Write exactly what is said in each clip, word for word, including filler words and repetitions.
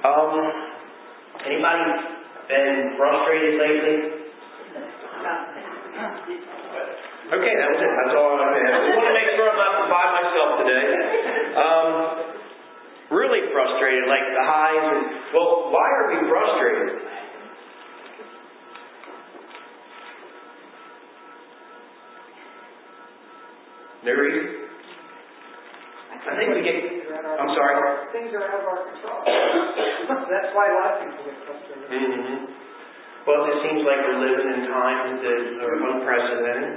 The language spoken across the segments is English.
Um, anybody been frustrated lately? Okay, that was it. That's all I have. I want to make sure I'm not by myself today. Um, really frustrated, like the highs. And, well, why are we frustrated? No reason? I think we get... I'm sorry? Things are out of our control. That's why a lot of people get frustrated. Mm-hmm. Well, it seems like we're living in times that are unprecedented.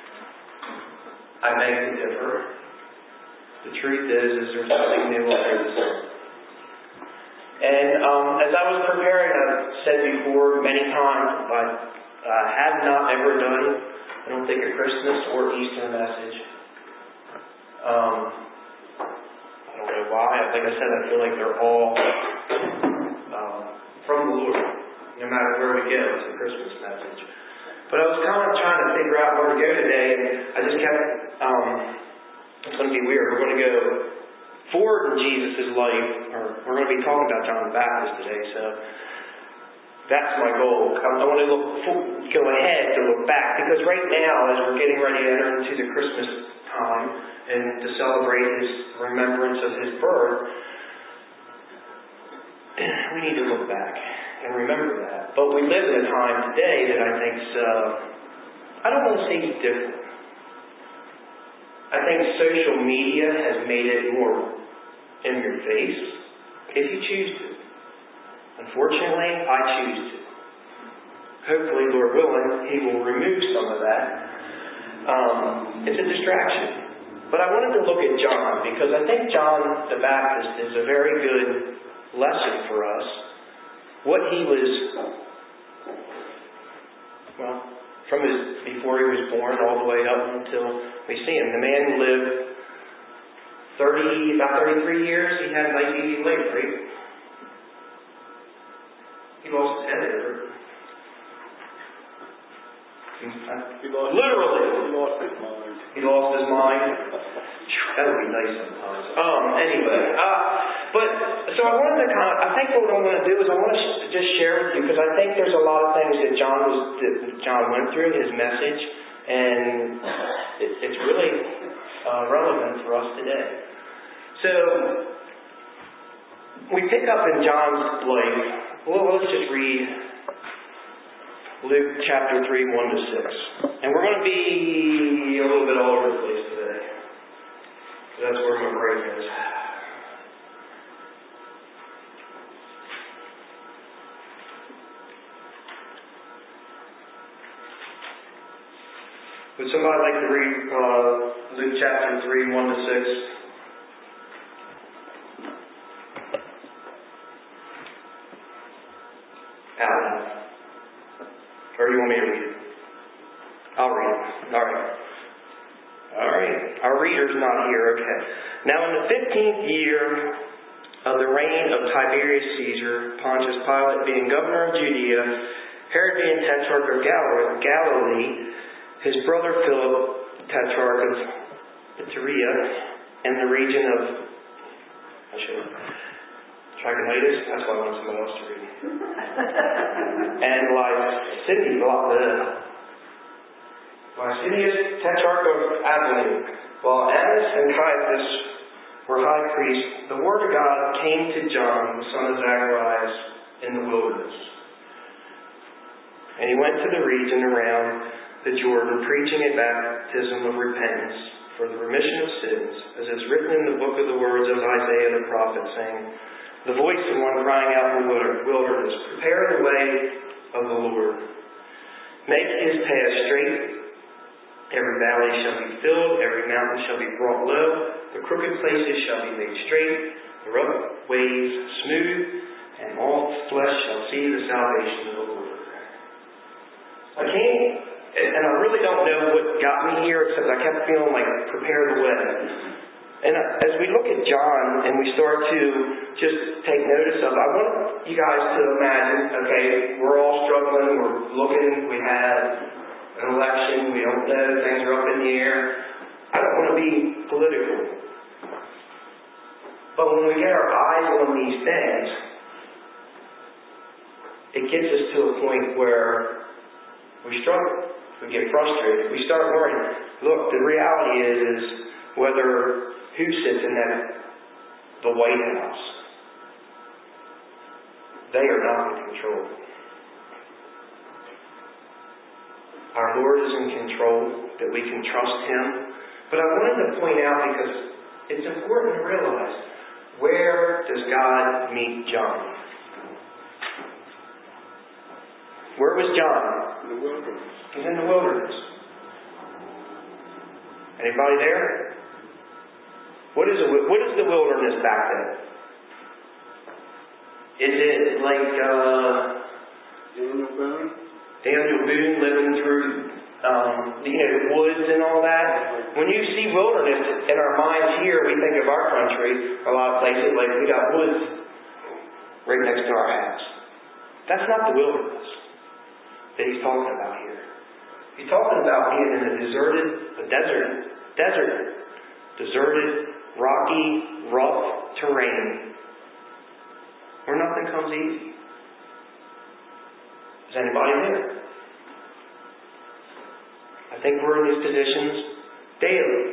I beg to differ. The truth is, is there's nothing new under the sun. And um, as I was preparing, I've said before many times, I uh, have not ever done, I don't think, a Christmas or Easter message. Um, I don't know why. Like I said, I feel like they're all um, from the Lord. No matter where we go, it's a Christmas message. But I was kind of trying to figure out where to go today, and I just kept, um, it's going to be weird. We're going to go forward in Jesus' life, or we're going to be talking about John the Baptist today, so that's my goal. I want to look, go ahead to look back, because right now, as we're getting ready to enter into the Christmas time, and to celebrate His remembrance of His birth, we need to look back and remember that. But we live in a time today that I think's, uh, I don't want to say it's different. I think social media has made it more in your face, if you choose to. Unfortunately, I choose to. Hopefully, Lord willing, He will remove some of that. Um, it's a distraction. But I wanted to look at John, because I think John the Baptist is a very good lesson for us. What he was, well, from his, before he was born all the way up until we see him. The man lived thirty, about thirty-three years. He had a nice easy life, right? He lost his head there. He lost, Literally. He lost his mind. He lost his mind. That would be nice sometimes. Um, anyway, uh, but, so I wanted to kind of, I think what I'm going to do is I want to sh- just share with you, because I think there's a lot of things that John was, that John went through, his message, and it, it's really uh, relevant for us today. So, we pick up in John's life, well, let's just read Luke chapter three, one to six. And we're going to be a little bit all over the place today. That's where my brain is. Would somebody like to read uh, Luke chapter three, one to six? Alan. Or do you want me to read it? I'll read it. All right. All right. Our reader's not here. Okay. Now in the fifteenth year of the reign of Tiberius Caesar, Pontius Pilate being governor of Judea, Herod being tetrarch of Galilee, his brother Philip, tetrarch of Iturea, and the region of I should Trachonitis. That's why I want somebody else to read. And Licinius, Licinius, tetrarch of Abilene, while Annas and Caiaphas were high priests, the word of God came to John, the son of Zacharias, in the wilderness. And he went to the region around the Jordan, preaching a baptism of repentance for the remission of sins, as is written in the book of the words of Isaiah the prophet, saying, the voice of one crying out in the wilderness, prepare the way of the Lord. Make His path straight. Every valley shall be filled, every mountain shall be brought low, the crooked places shall be made straight, the rough ways smooth, and all flesh shall see the salvation of the Lord. I can't, and I really don't know what got me here, except I kept feeling like prepare the way. And as we look at John and we start to just take notice of, I want you guys to imagine, okay, we're all struggling, we're looking, we have an election, we don't know, things are up in the air. I don't want to be political. But when we get our eyes on these things, gets us to a point where we struggle. We get frustrated. We start worrying. Look, the reality is, is whether who sits in that the White House, they are not in control. Our Lord is in control, that we can trust Him. But I wanted to point out, because it's important to realize, where does God meet John? Where was John? In the wilderness. He's in the wilderness. Anybody there? What is, a, what is the wilderness back then? Is it like uh, Daniel Boone? Daniel Boone living through um, you know, the woods and all that? When you see wilderness in our minds here, we think of our country, a lot of places, like we got woods right next to our house. That's not the wilderness that he's talking about here. He's talking about being in a deserted, a desert, desert, deserted, rocky, rough terrain where nothing comes easy. Is anybody there? I think we're in these positions daily.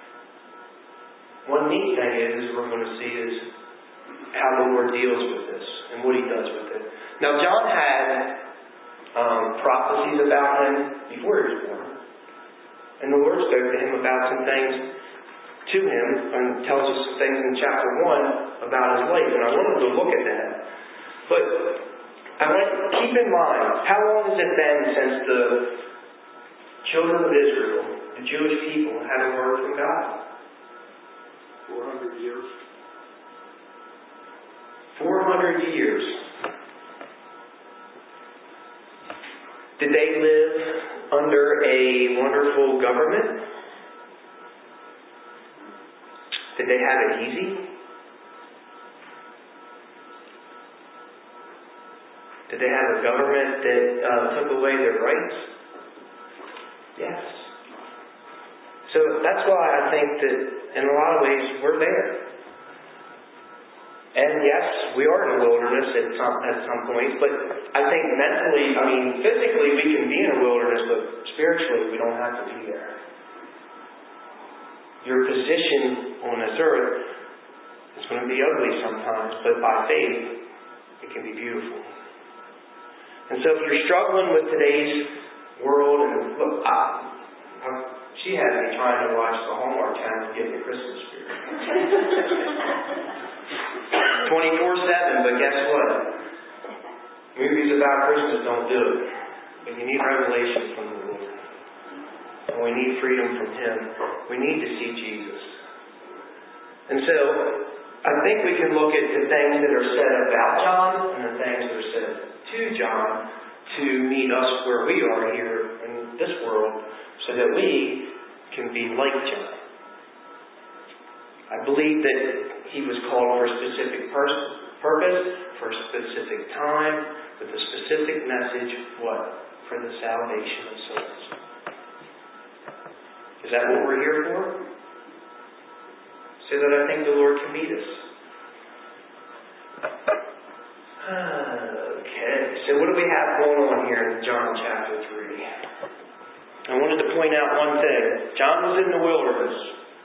One neat thing is, is we're going to see is how the Lord deals with this and what He does with it. Now, John had um, prophecies about him before he was born. And the Lord spoke to him about some things to him and tells us some things in chapter one about his life. And I wanted to look at that. But I want to keep in mind, how long has it been since the children of Israel, the Jewish people, had a word from God? four hundred years. four hundred years. Did they live under a wonderful government? Did they have it easy? Did they have a government that uh, took away their rights? Yes. So that's why I think that in a lot of ways we're there. And yes, we are in the wilderness at some, at some points, but I think mentally, I mean, physically we can be in a wilderness, but spiritually we don't have to be there. Your position on this earth is going to be ugly sometimes, but by faith, it can be beautiful. And so if you're struggling with today's world, and look, I, I, she has me trying to watch the Hallmark Channel to get the Christmas spirit. twenty-four seven, but guess what? Movies about Christmas don't do it. But you need revelation from the Lord. And we need freedom from Him. We need to see Jesus. And so, I think we can look at the things that are said about John and the things that are said to John to meet us where we are here in this world so that we can be like John. I believe that he was called for a specific pers- purpose, for a specific time, with a specific message, what? For the salvation of souls. Is that what we're here for? So that I think the Lord can meet us. Okay, so what do we have going on here in John chapter three? I wanted to point out one thing. John was in the wilderness.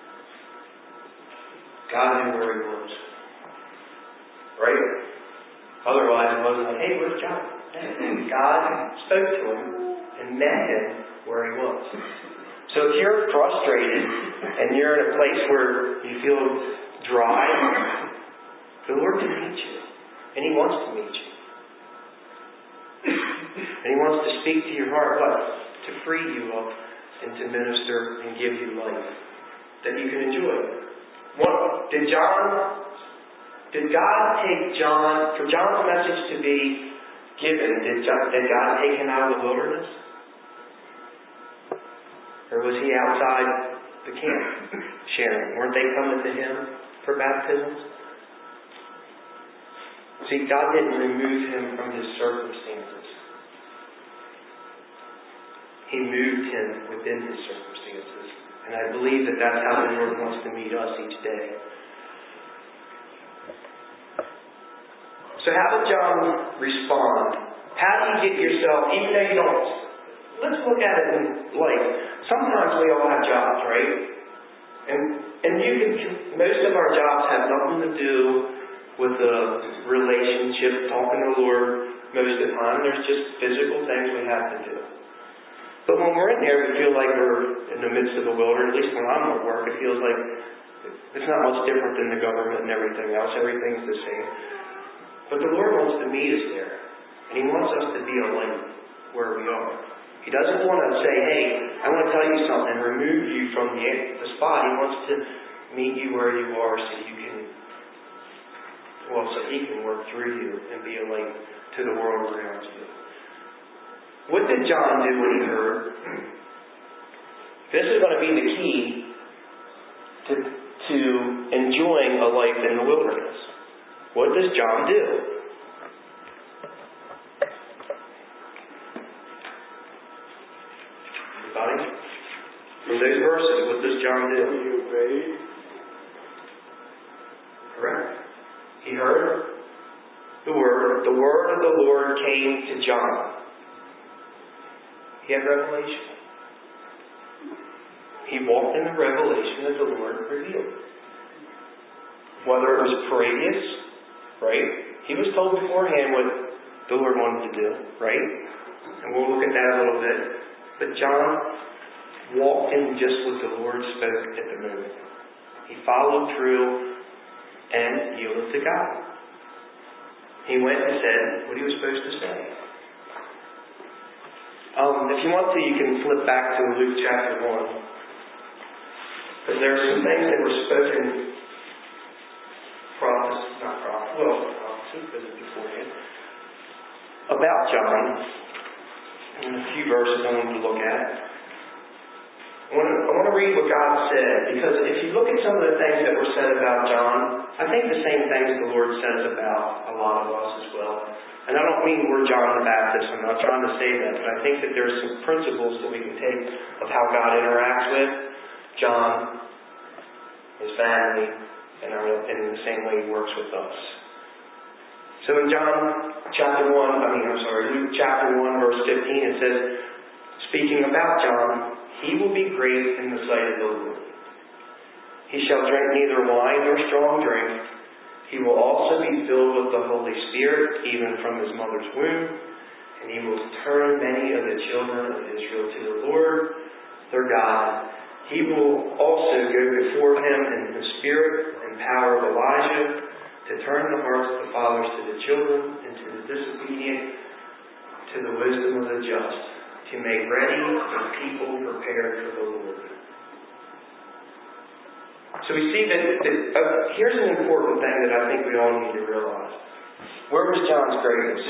God knew where he was. Right? Otherwise it wasn't like, hey, where's John? God spoke to him and met him where he was. So if you're frustrated and you're in a place where you feel dry, the Lord can meet you. And He wants to meet you. And He wants to speak to your heart, what? To free you up and to minister and give you life that you can enjoy. What, did John, did God take John, for John's message to be given, did, John, did God take him out of the wilderness? Or was he outside the camp sharing? Weren't they coming to him for baptisms? See, God didn't remove him from his circumstances. He moved him within his circumstances. And I believe that that's how the Lord wants to meet us each day. So how did John respond? How do you get yourself, even though you don't, let's look at it in life. Sometimes we all have jobs, right? And and you can, most of our jobs have nothing to do with a relationship, talking to the Lord most of the time. There's just physical things we have to do. But when we're in there, we feel like we're in the midst of the wilderness. At least when I'm at work, it feels like it's not much different than the government and everything else. Everything's the same. But the Lord wants to meet us there. And He wants us to be a light where we are. He doesn't want to say, hey, I want to tell you something, and remove you from the, the spot. He wants to meet you where you are so you can, well, so He can work through you and be a light to the world around you. What did John do when he heard? This is going to be the key to, to enjoying a life in the wilderness. What does John do? Everybody? From those verses, what does John do? He obeyed. Correct. He heard the word. The word of the Lord came to John. He had revelation. He walked in the revelation that the Lord revealed. Whether it was previous, right? He was told beforehand what the Lord wanted to do, right? And we'll look at that a little bit. But John walked in just what the Lord spoke at the moment. He followed through and yielded to God. He went and said what he was supposed to say. Um, if you want to, you can flip back to Luke chapter one. Because there are some things that were spoken, prophecy, not prophecy, well, prophecy, because it's beforehand, about John. And a few verses I wanted to look at. I want to, I want to read what God said, because if you look at some of the things that were said about John, I think the same things the Lord says about a lot of us as well. And I don't mean we're John the Baptist. I'm not trying to say that. But I think that there's some principles that we can take of how God interacts with John, his family, and, our, and in the same way He works with us. So in John chapter one, I mean, I'm sorry, Luke chapter one, verse fifteen, it says, speaking about John, he will be great in the sight of the Lord. He shall drink neither wine nor strong drink. He will also be filled with the Holy Spirit, even from his mother's womb, and he will turn many of the children of Israel to the Lord, their God. He will also go before him in the spirit and power of Elijah, to turn the hearts of the fathers to the children, and to the disobedient to the wisdom of the just, to make ready a people prepared for the Lord. So we see that, that uh, here's an important thing that I think we all need to realize. Where was John's greatness?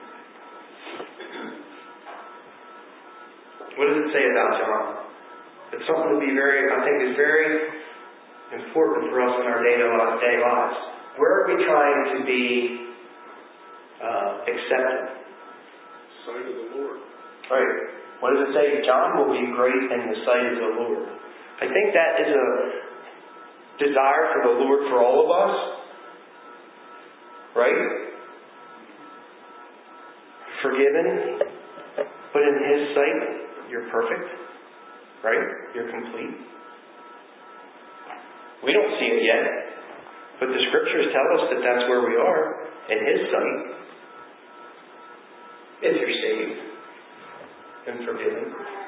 What does it say about John? It's something to be very, I think is very important for us in our day-to-day lives. Where are we trying to be uh, accepted? Sight of the Lord. Right. What does it say? John will be great in the sight of the Lord. I think that is a desire for the Lord for all of us. Right? Forgiven, but in His sight, you're perfect. Right? You're complete. We don't see it yet, but the Scriptures tell us that that's where we are, in His sight. If you're saved and forgiven.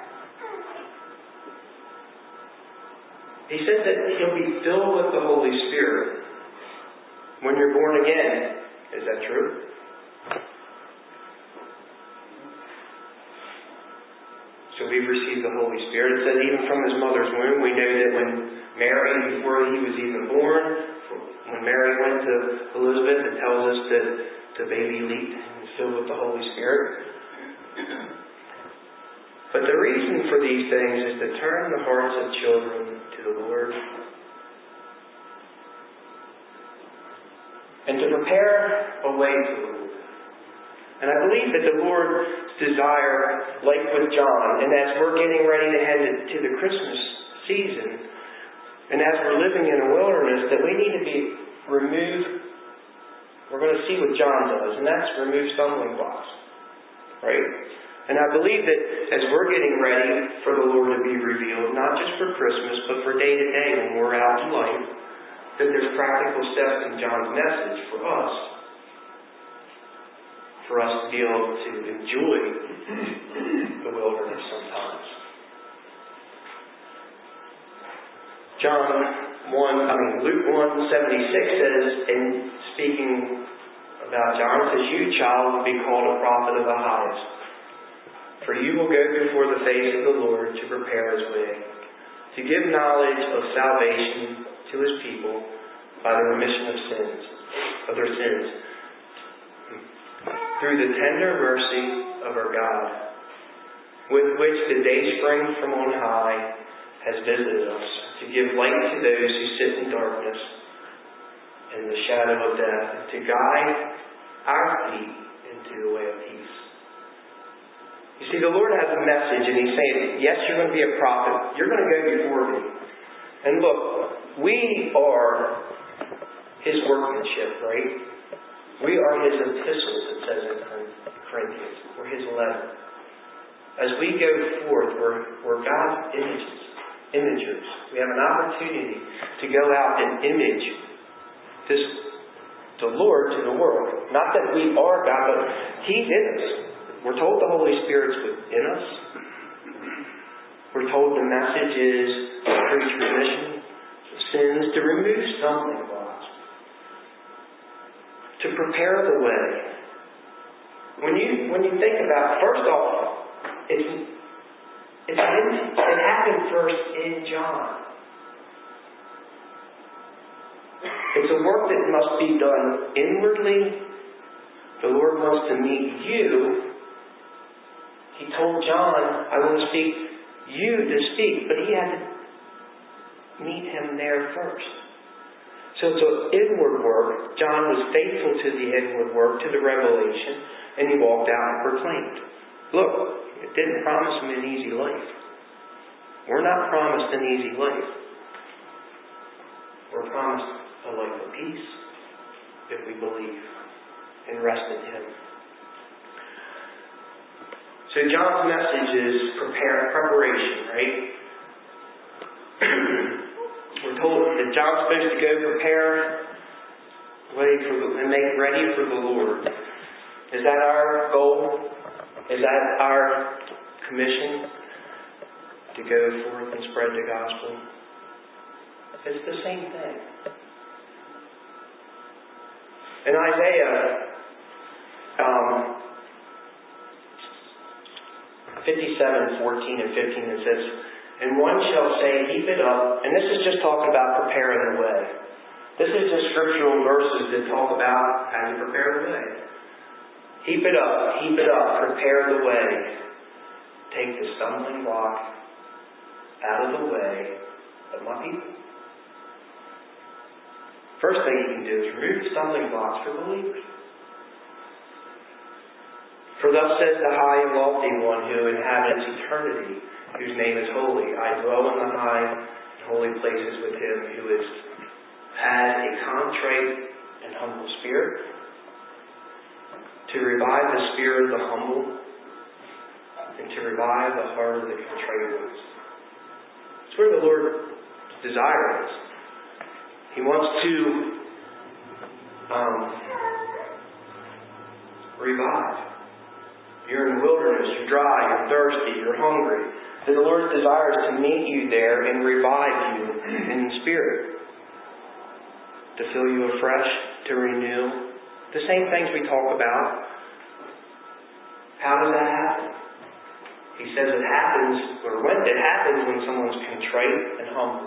He said that He'll be filled with the Holy Spirit when you're born again. Is that true? So we've received the Holy Spirit. It says even from His mother's womb. We know that when Mary, before He was even born, when Mary went to Elizabeth, it tells us that the baby leaped and was filled with the Holy Spirit. But the reason for these things is to turn the hearts of children to the Lord and to prepare a way for the Lord. And I believe that the Lord's desire, like with John, and as we're getting ready to head to the Christmas season, and as we're living in a wilderness, that we need to be remove. We're going to see what John does, and that's remove stumbling blocks. right? And I believe that as we're getting ready for the Lord to be revealed, not just for Christmas, but for day to day when we're out in life, that there's practical steps in John's message for us. For us to be able to enjoy the wilderness sometimes. John one, I mean Luke one seventy-six says, and speaking about John, it says, "You, child, will be called a prophet of the highest. For you will go before the face of the Lord to prepare His way, to give knowledge of salvation to His people by the remission of sins, of their sins, through the tender mercy of our God, with which the day spring from on high has visited us, to give light to those who sit in darkness and the shadow of death, and to guide our feet into the way of peace." You see, the Lord has a message, and He's saying, yes, you're going to be a prophet. You're going to go before me. And look, we are His workmanship, right? We are His epistles, it says in Corinthians. We're His letter. As we go forth, we're, we're God's images, imagers. We have an opportunity to go out and image this, the Lord to the world. Not that we are God, but He's in us. We're told the Holy Spirit's within us. We're told the message is to preach remission of sins, to remove stumbling blocks, to prepare the way. When you when you think about it, first off, it's it's it happened first in John. It's a work that must be done inwardly. The Lord wants to meet you. He told John, "I will speak you to speak," but he had to meet him there first. So it's an inward work. John was faithful to the inward work, to the revelation, and he walked out and proclaimed. Look, it didn't promise him an easy life. We're not promised an easy life. We're promised a life of peace if we believe and rest in Him. So John's message is prepare, preparation, right? We're told that John's supposed to go prepare way for the, and make ready for the Lord. Is that our goal? Is that our commission? To go forth and spread the gospel? It's the same thing. In Isaiah um, fifty-seven, fourteen and fifteen, it says, "And one shall say, heap it up." And this is just talking about preparing the way. This is just scriptural verses that talk about how you prepare the way. Heap it up, heap it up, prepare the way. Take the stumbling block out of the way of my people. First thing you can do is remove stumbling blocks for believers. "For thus says the high and lofty one who inhabits eternity, whose name is holy. I dwell in the high and holy places with Him who is has a contrite and humble spirit, to revive the spirit of the humble, and to revive the heart of the contrite ones." It's where the Lord's desire is. He wants to um, revive. You're in the wilderness, you're dry, you're thirsty, you're hungry. And the Lord's desire is to meet you there and revive you in spirit. To fill you afresh, to renew. The same things we talk about. How does that happen? He says it happens, or when it happens when someone's contrite and humble.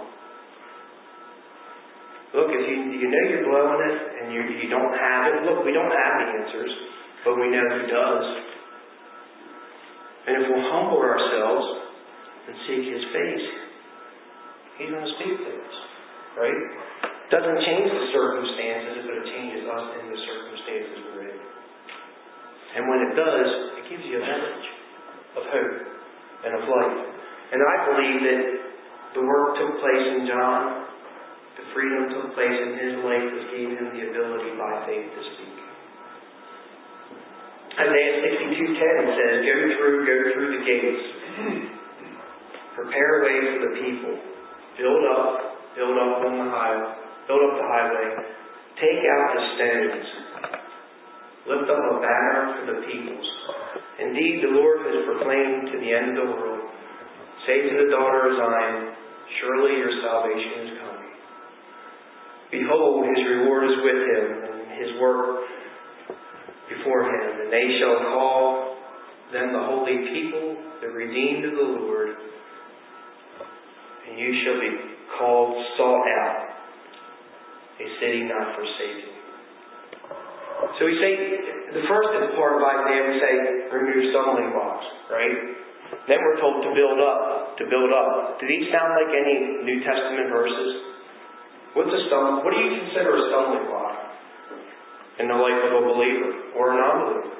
Look, if you, you know you're blowing it and you, you don't have it, look, we don't have the answers, but we know He does. And if we'll humble ourselves and seek His face, He's going to speak to us. Right? It doesn't change the circumstances, but it changes us in the circumstances we're in. And when it does, it gives you a message of hope and of life. And I believe that the work took place in John. The freedom took place in his life that gave him the ability by faith to speak. Isaiah sixty-two ten says, go through, go through the gates. Prepare a way for the people. Build up, build up on the highway, build up the highway. Take out the stones. Lift up a banner for the peoples. Indeed, the Lord has proclaimed to the end of the world. Say to the daughter of Zion, surely your salvation is coming. Behold, his reward is with him, and his work before him. And they shall call them the holy people, the redeemed of the Lord. And you shall be called sought out, a city not forsaken. So we say, the first part of Isaiah, we say, remove stumbling blocks, right? Then we're told to build up, to build up. Do these sound like any New Testament verses? What's a stum- What do you consider a stumbling block in the life of a believer or a non-believer?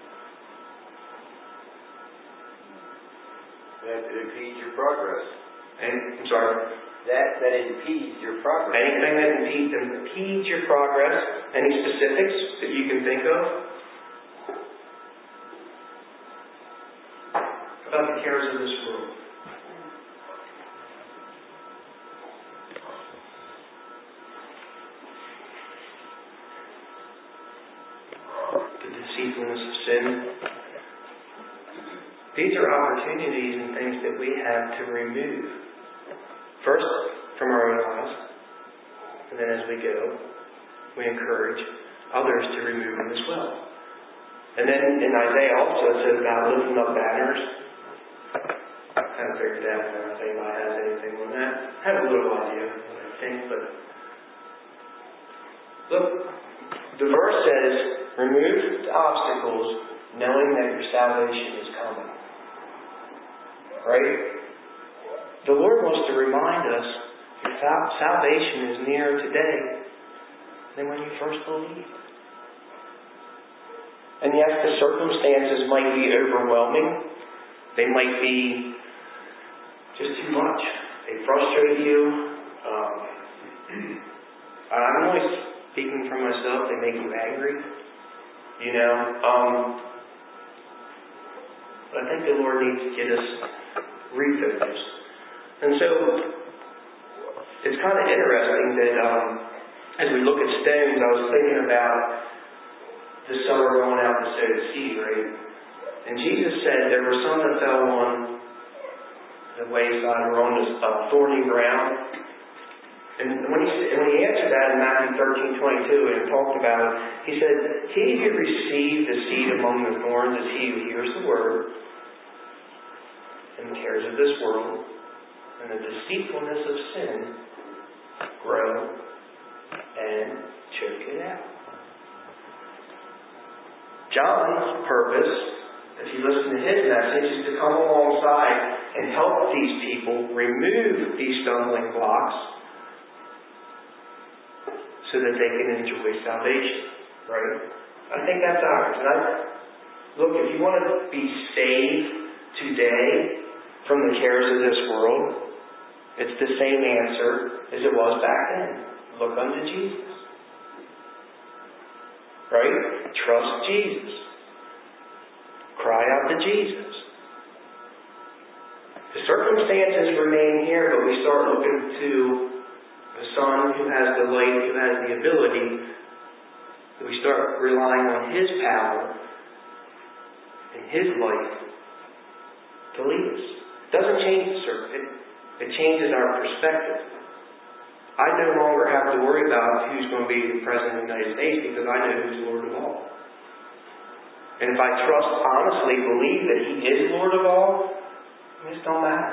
That impedes your progress. And, I'm sorry? That that impedes your progress. Anything that impedes, impedes your progress? Any specifics that you can think of? About the cares of this world. The deceitfulness of sin. These are opportunities and things that we have to remove. First, from our own lives. And then as we go, we encourage others to remove them as well. And then in Isaiah also it says about lifting up banners. I kind of figured out if anybody has anything on that. I have a little idea of what I think, but look, the verse says, remove the obstacles knowing that your salvation is coming. Right? The Lord wants to remind us that salvation is nearer today than when you first believed. And yes, the circumstances might be overwhelming. They might be just too much. They frustrate you. Um, I'm only speaking for myself. They make you angry. You know. Um, but I think the Lord needs to get us refocused. And so, it's kind of interesting that um, as we look at stones, I was thinking about the sower going out to sow the seed, right? And Jesus said there were some that fell on the wayside or on this uh, thorny ground. And when he, when he answered that in Matthew thirteen twenty-two and talked about it, he said, he who received the seed among the thorns is he who hears the word and the cares of this world and the deceitfulness of sin grow and choke it out. John's purpose, if you listen to his message, is to come alongside and help these people remove these stumbling blocks so that they can enjoy salvation. Right? I think that's ours. And I, look, if you want to be saved today from the cares of this world, it's the same answer as it was back then. Look unto Jesus. Right? Trust Jesus. Cry out to Jesus. The circumstances remain here, but we start looking to the Son who has the light, who has the ability. We start relying on His power and His light to lead us. It doesn't change the circumstance. It changes our perspective. I no longer have to worry about who's going to be the President of the United States because I know who's Lord of all. And if I trust, honestly believe that He is Lord of all, this don't matter.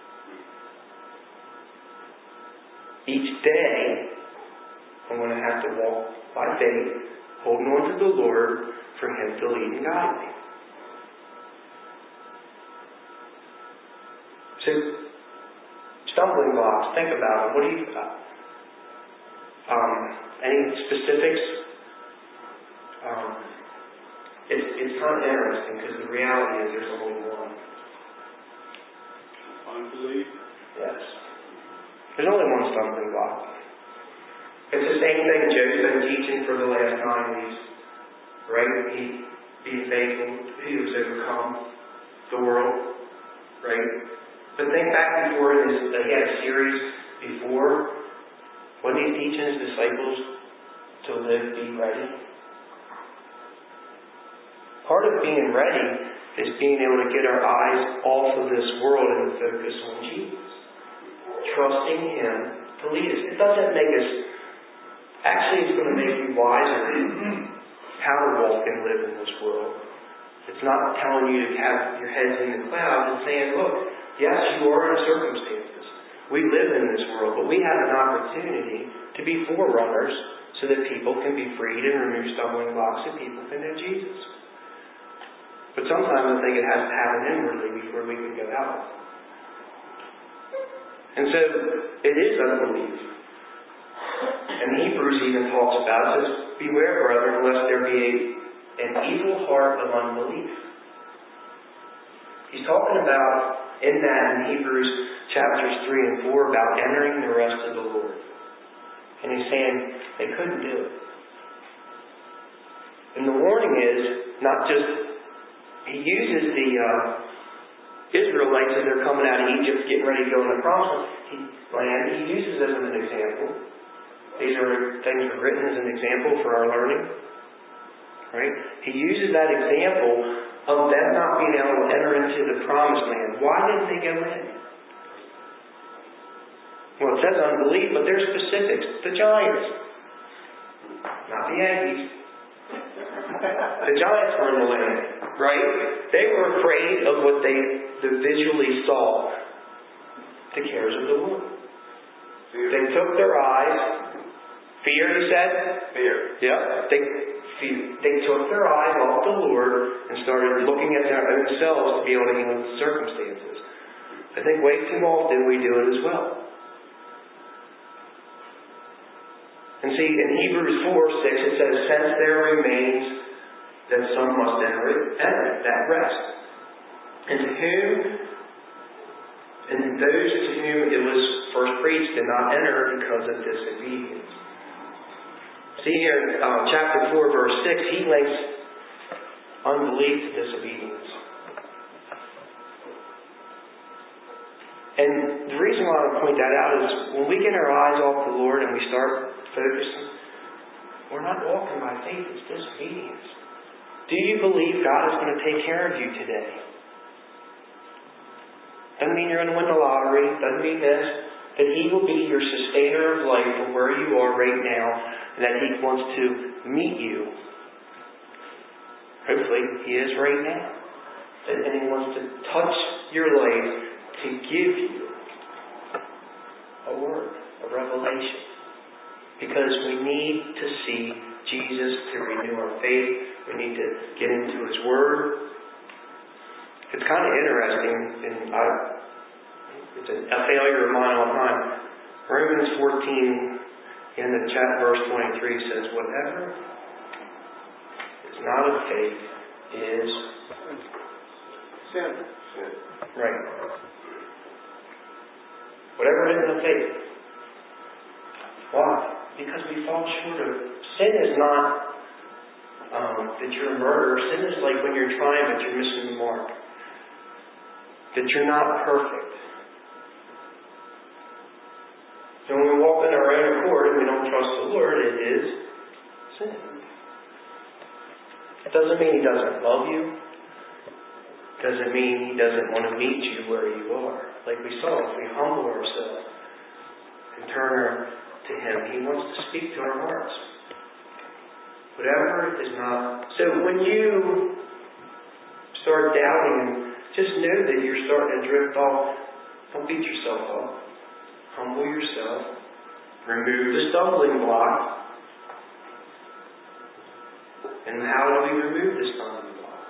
Each day, I'm going to have to walk by faith, holding on to the Lord for Him to lead and guide me. So, stumbling blocks, think about it. What do you uh, um, any specifics? Um, it's it's kind of interesting because the reality is there's only one. Unbelief. Yes. There's only one stumbling block. It's the same thing Joe's been teaching for the last nine weeks. Right? He be faithful, he who has overcome the world, right? But think back before, in this, he had a series before, when he's teaching his disciples to live, be ready. Part of being ready is being able to get our eyes off of this world and focus on Jesus. Trusting Him to lead us. It doesn't make us, actually it's going to make you wiser in how to walk and live in this world. It's not telling you to have your heads in the clouds and saying, look, yes, you are in circumstances. We live in this world, but we have an opportunity to be forerunners so that people can be freed and remove stumbling blocks and people can know Jesus. But sometimes I think it has to happen inwardly before we can go out. And so, it is unbelief. And Hebrews even talks about it, says, beware, brethren, lest there be a, an evil heart of unbelief. He's talking about, in that, in Hebrews chapters three and four, about entering the rest of the Lord. And he's saying, they couldn't do it. And the warning is, not just, he uses the uh, Israelites as they're coming out of Egypt, getting ready to go in the promised land. He uses them as an example. These are things that are written as an example for our learning. Right? He uses that example of them not being able to enter into the promised land. Why didn't they go in? Well, it says unbelief, but there's specifics. The giants. Not the Yankees. The giants were in the land. Right? They were afraid of what they visually saw. The cares of the world. They took their eyes. Fear, he said? Fear. Yeah. They, they took their eyes off the Lord and started looking at their own selves to be able to handle the circumstances. I think way too often we do it as well. And see, in Hebrews four six it says, since there remains that some must enter it, enter that rest. And to whom, and those to whom it was first preached did not enter because of disobedience. See here, um, chapter four, verse six, he links unbelief to disobedience. And the reason why I want to point that out is when we get our eyes off the Lord and we start focusing, we're not walking by faith, it's disobedience. Do you believe God is going to take care of you today? Doesn't mean you're going to win the lottery, doesn't mean this. That He will be your sustainer of life from where you are right now, and that He wants to meet you. Hopefully, He is right now. And He wants to touch your life to give you a word, a revelation. Because we need to see Jesus to renew our faith. We need to get into His Word. It's kind of interesting, and I, it's a, a failure of mine all the time. Romans fourteen, in the chat, verse twenty-three says, whatever is not of faith is sin. Sin. Right. Whatever isn't of faith. Why? Because we fall short of... Sin is not um, that you're a murderer. Sin is like when you're trying but you're missing the mark. That you're not perfect. So when we walk in our own accord and we don't trust the Lord, it is sin. It doesn't mean He doesn't love you. It doesn't mean He doesn't want to meet you where you are. Like we saw, if we humble ourselves and turn to Him, He wants to speak to our hearts. Whatever is not... So when you start doubting, just know that you're starting to drift off. Don't beat yourself up. Humble yourself. Remove the stumbling block. And how do we remove the stumbling block?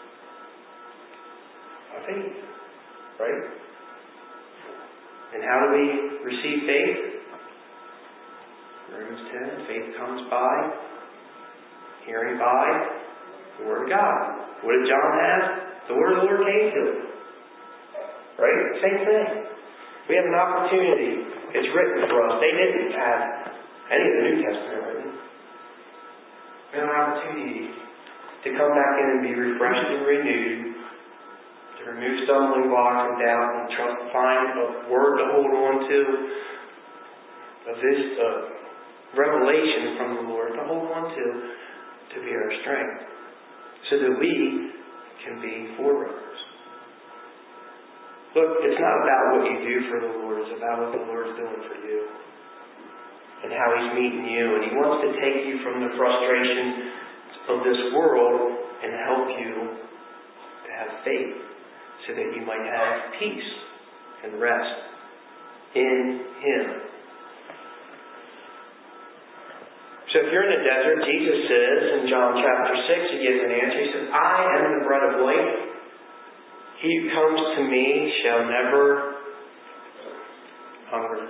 By faith. Right? And how do we receive faith? Romans ten, faith comes by, hearing by the Word of God. What did John have? The Word of the Lord came to him. Right? Same thing. We have an opportunity. It's written for us. They didn't have any of the New Testament written. We have an opportunity to come back in and be refreshed and renewed, to remove stumbling blocks and doubt and trust, find a word to hold on to, a vis, a revelation from the Lord to hold on to, to be our strength, so that we can be forerunners. Look, it's not about what you do for the Lord, it's about what the Lord's doing for you. And how He's meeting you. And He wants to take you from the frustration of this world and help you to have faith so that you might have peace and rest in Him. So if you're in the desert, Jesus says in John chapter six, He gives an answer. He says, I am the bread of life. He who comes to me shall never hunger.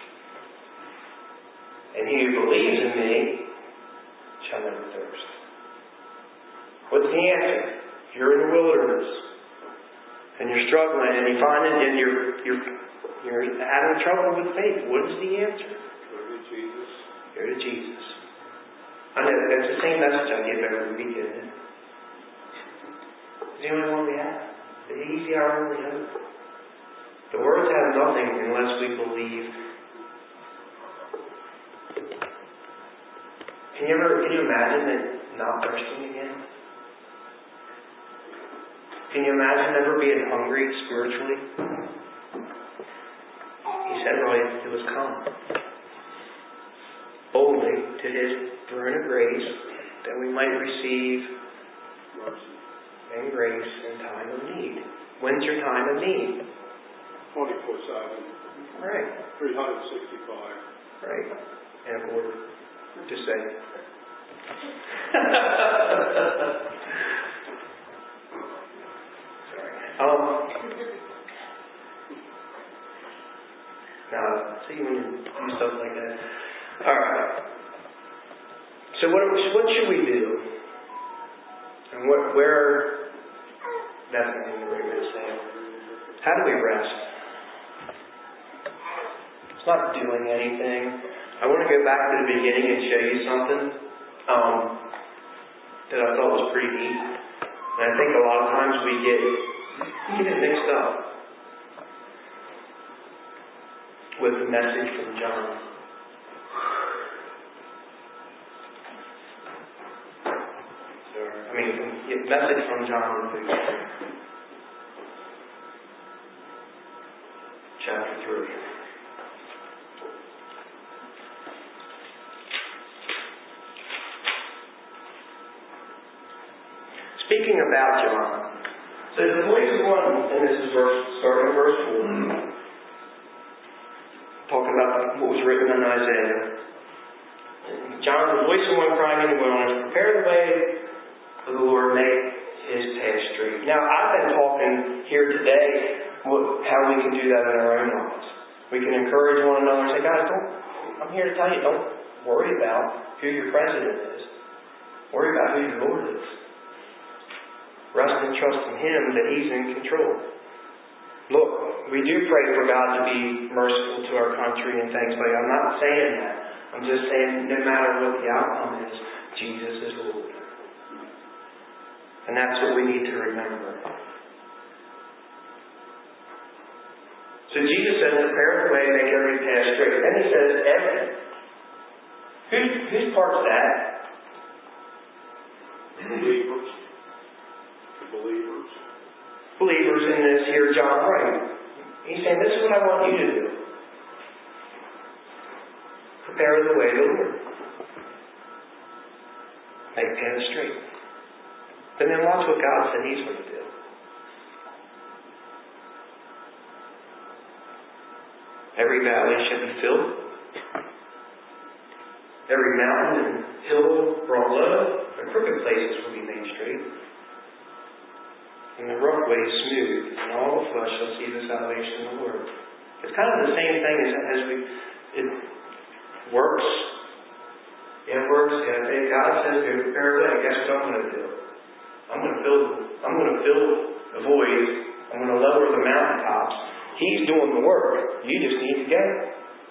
And he who believes in me shall never thirst. What's the answer? You're in the wilderness and you're struggling and you find it and you're you're you're having trouble with faith. What is the answer? Go to Jesus. Go to Jesus. I know that's the same message I give every weekend. It's the only one we have. The easy our only hope. The words have nothing unless we believe. Can you ever can you imagine it not thirsting again? Can you imagine never being hungry spiritually? He said, well, it was come boldly to His throne of grace that we might receive Mercy. and grace in time of need. When's your time of need? twenty-four seven. Right. three hundred sixty-five. Right. And order to say. Sorry. Um. Now, see when you do stuff like that. All right. So what what should we do? And what where? That's not even the right way to say it. How do we rest? It's not doing anything. I want to go back to the beginning and show you something um, that I thought was pretty neat. And I think a lot of times we get we get it mixed up with the message from John. I mean, the message from John chapter three. Speaking about John, so the voice of one, and this is verse, starting in verse four, talking about what was written in Isaiah. John, the voice of one crying in the wilderness, prepare the way of the Lord, make His path straight. Now, I've been talking here today what, how we can do that in our own lives. We can encourage one another and say, guys, don't, I'm here to tell you, don't worry about who your president is. Worry about who your Lord is. Rest and trust in Him that He's in control. Look, we do pray for God to be merciful to our country and things, but I'm not saying that. I'm just saying no matter what the outcome is, Jesus is Lord. And that's what we need to remember. So Jesus says, prepare the way, make every path straight. Then He says, every. Whose, whose part's that? Believers. The believers. Believers in this here, John, right? He's saying, this is what I want you to do. Prepare the way of the Lord. Make paths straight. And then watch what God said He's going to do. Every valley shall be filled. Every mountain and hill brought low. The crooked places will be made straight. And the rough way is smooth. And all the flesh shall see the salvation of the Lord. It's kind of the same thing as, as we... It works. It works. And if God says to prepare the way, guess what I'm going to do? I'm going to fill, I'm going to fill the void. I'm going to lower the mountaintops. He's doing the work. You just need to go.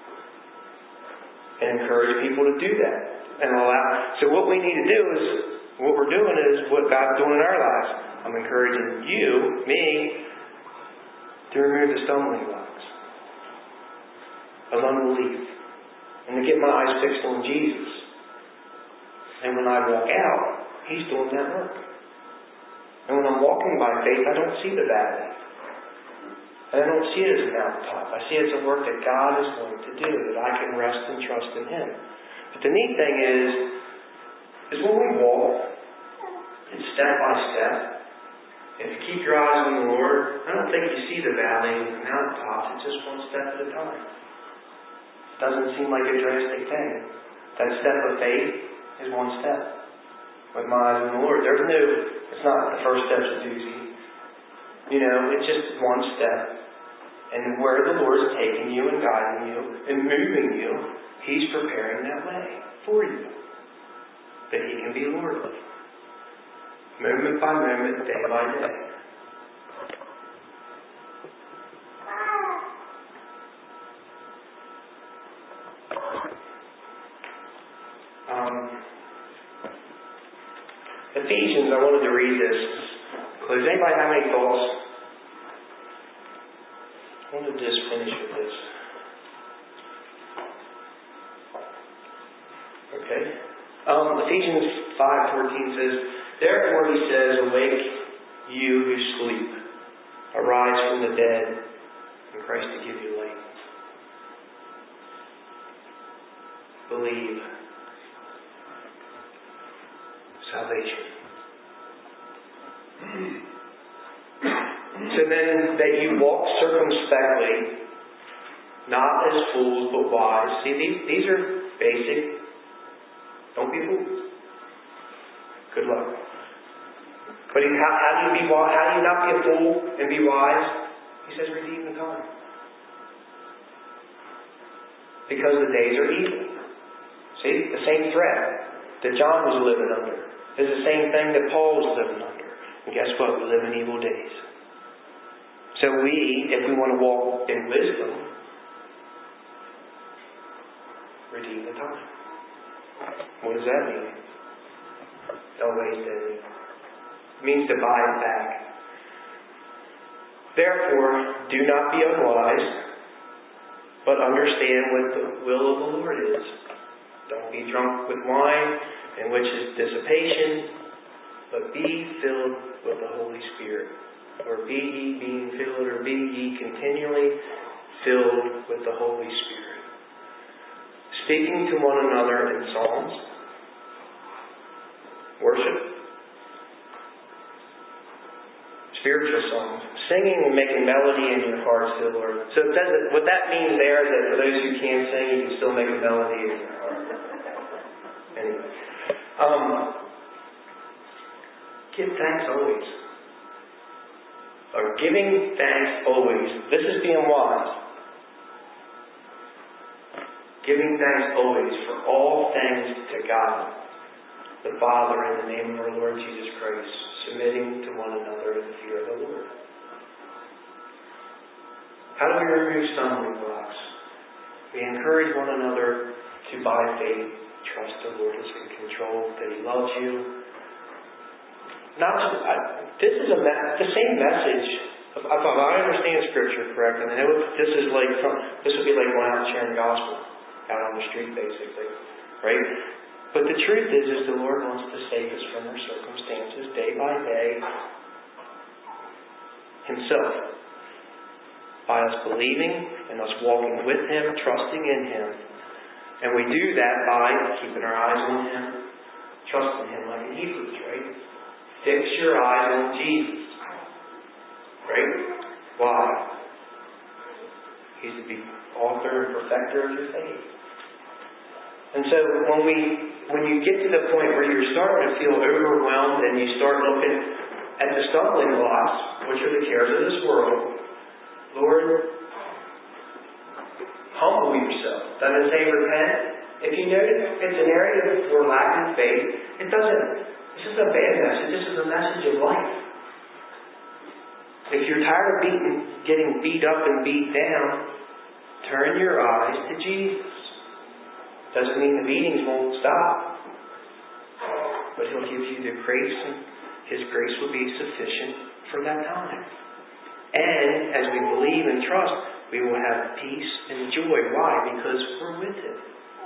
And encourage people to do that. And allow. So what we need to do is What we're doing is what God's doing in our lives. I'm encouraging you, me, to remove the stumbling blocks of unbelief and to get my eyes fixed on Jesus. And when I walk out, He's doing that work. And when I'm walking by faith, I don't see the valley. And I don't see it as a mountaintop. I see it as a work that God is going to do, that I can rest and trust in Him. But the neat thing is, is when we walk, it's step by step. If you keep your eyes on the Lord, I don't think you see the valley and the mountaintops. It's just one step at a time. It doesn't seem like a drastic thing. That step of faith is one step. With my eyes on the Lord, there's no, it's not the first step's a doozy. You know, it's just one step. And where the Lord's taking you and guiding you and moving you, He's preparing that way for you. That He can be Lord of. Moment by moment, day by day. Um, Ephesians, I wanted to read this. Does anybody have any thoughts? I want to just finish with this. Okay. Um, Ephesians five fourteen says, "Therefore," he says, "awake, you who sleep. Arise from the dead, and Christ to give you light." Believe. Salvation. So then, that you walk circumspectly, not as fools, but wise. See, these, these are basic. Don't be fools. Good luck. But he, how, how do you be wise? How do you not be a fool and be wise? He says, redeem the time. Because the days are evil. See, the same threat that John was living under is the same thing that Paul was living under. And guess what? We live in evil days. So we, if we want to walk in wisdom, redeem the time. What does that mean? Don't waste any. It means to buy it back. Therefore, do not be unwise, but understand what the will of the Lord is. Don't be drunk with wine, in which is dissipation, but be filled with the Holy Spirit. Or be ye being filled, or be ye continually filled with the Holy Spirit. Speaking to one another in psalms, worship, spiritual songs, singing and making melody in your hearts to the Lord. So it does it, what that means there is that for those who can't sing, you can still make a melody in your heart. Anyway. Um, give thanks always. Or giving thanks always. This is being wise. Giving thanks always for all things to God, the Father, in the name of our Lord Jesus Christ, submitting to one another in the fear of the Lord. How do we remove stumbling blocks? We encourage one another to, by faith, trust the Lord is in control, that He loves you. Not just, I, this is a the same message. If, if I understand Scripture correctly, I know this is like this would be like going out and sharing the gospel out on the street, basically, right? But the truth is, is the Lord wants to save us from our circumstances day by day, Himself, by us believing and us walking with Him, trusting in Him, and we do that by keeping our eyes on Him, trusting Him, like in Hebrews, right? Fix your eyes on Jesus. Right? Why? He's the author and perfecter of your faith. And so when we when you get to the point where you're starting to feel overwhelmed and you start looking at the stumbling blocks, which are the cares of this world, Lord, humble yourself. Doesn't say repent. If you notice it's an area where we're lacking faith, it doesn't. This is a bad message. This is a message of life. If you're tired of beating, getting beat up and beat down, turn your eyes to Jesus. Doesn't mean the beatings won't stop. but He'll give you the grace, and His grace will be sufficient for that time. And as we believe and trust, we will have peace and joy. Why? Because we're with Him.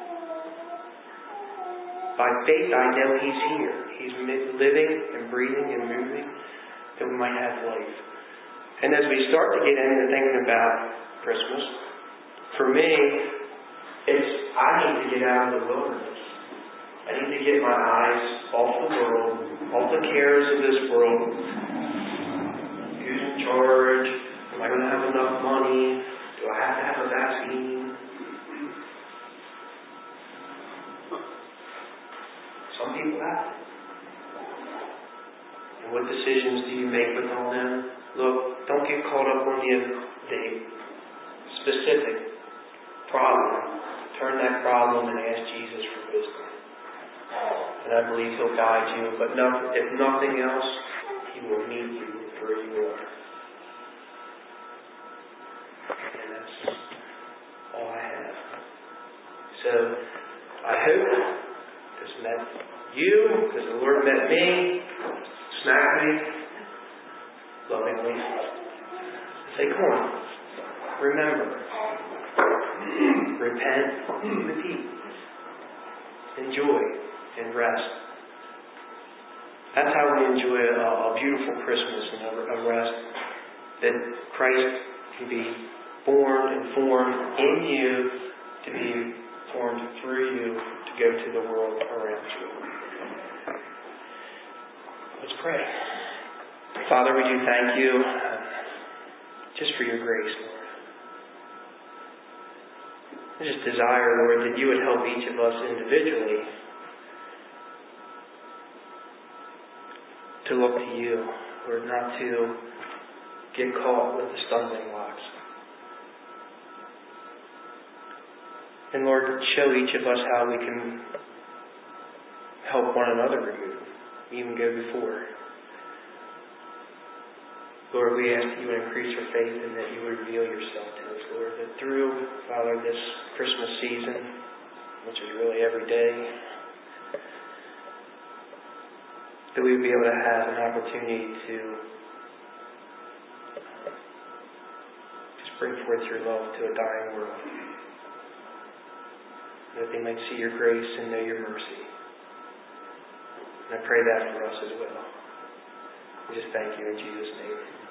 By faith I know He's here. He's living and breathing and moving, that we might have life. And as we start to get into thinking about Christmas, for me, it's I need to get out of the wilderness. I need to get my eyes off the world, off the cares of this world. Who's in charge? Am I going to have enough money? Do I have to have a vaccine? Some people have to. And what decisions do you make with all them? Look, don't get caught up on the, the specific problem. Turn that problem and ask Jesus for wisdom. And I believe He'll guide you. But no, if nothing else, He will meet you where you are. And that's all I have. So, I hope this met you, because the Lord met me, smacked me, lovingly. Say, come on, remember, repent, repeat, enjoy, and rest. That's how we enjoy a, a beautiful Christmas and a, a rest. That Christ can be born and formed in you, to be formed through you, to go to the world around you. Let's pray. Father, we do thank you uh, just for your grace, Lord. I just desire, Lord, that you would help each of us individually to look to you, Lord, not to get caught with the stumbling blocks. And Lord, show each of us how we can help one another remove, even go before. Lord, we ask that you would increase our faith and that you would reveal yourself to us, Lord, that through, Father, this Christmas season, which is really every day, that we would be able to have an opportunity to just bring forth your love to a dying world. That they might see your grace and know your mercy. And I pray that for us as well. We just thank you in Jesus' name.